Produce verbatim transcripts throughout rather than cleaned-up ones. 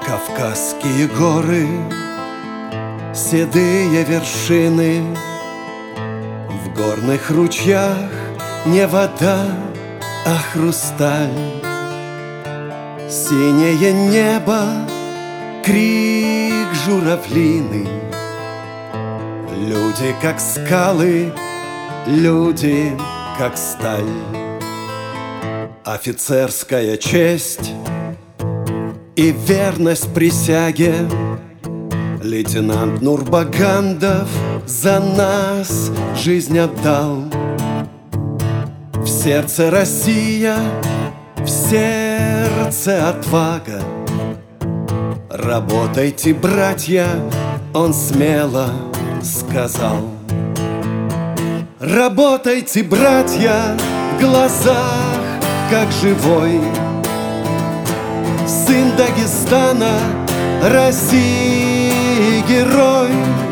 Кавказские горы, седые вершины, в горных ручьях не вода, а хрусталь. Синее небо, крик журавлиный. Люди как скалы, люди как сталь. Офицерская честь и верность присяге. Лейтенант Нурбагандов за нас жизнь отдал. В сердце Россия, в сердце отвага. Работайте, братья, он смело сказал. Работайте, братья, в глазах как живой сын Дагестана, России герой.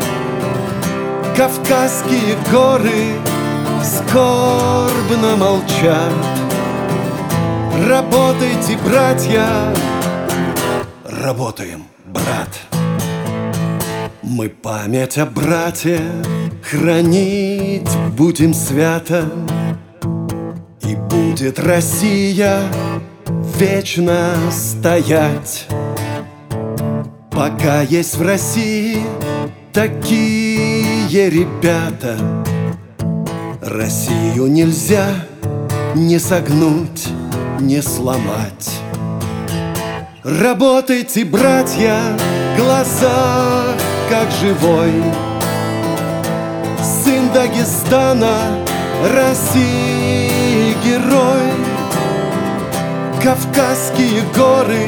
Кавказские горы скорбно молчат. Работайте, братья, работаем, брат. Мы память о брате хранить будем свято, и будет Россия вечно стоять. Пока есть в России такие ребята, Россию нельзя не согнуть, не сломать. Работайте, братья, глаза как живой сын Дагестана, России герой. Кавказские горы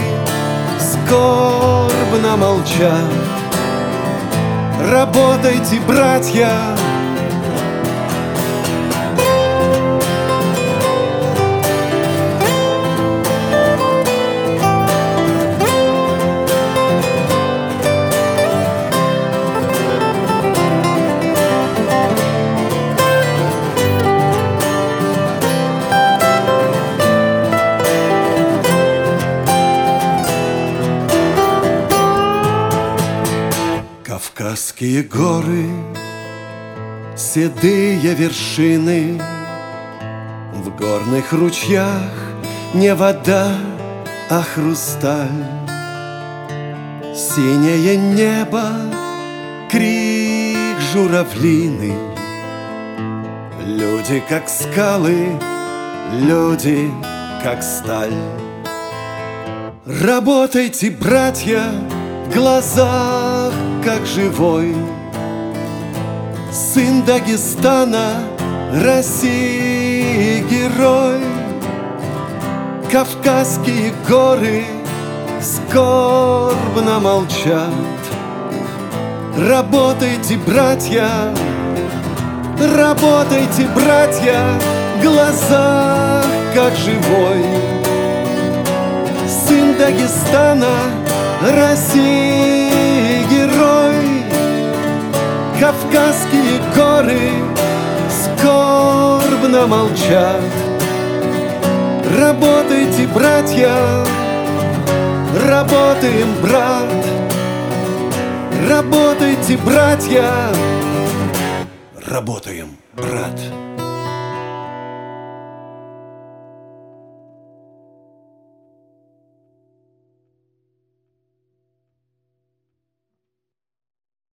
скорбно молчат. Работайте, братья. Кавказские горы, седые вершины, в горных ручьях не вода, а хрусталь. Синее небо, крик журавлиный. Люди как скалы, люди как сталь. Работайте, братья, в глазах как живой сын Дагестана, России герой. Кавказские горы скорбно молчат. Работайте, братья, работайте, братья, в глазах как живой сын Дагестана, России герой. Кавказские горы скорбно молчат. Работайте, братья, работаем, брат. Работайте, братья, работаем, брат.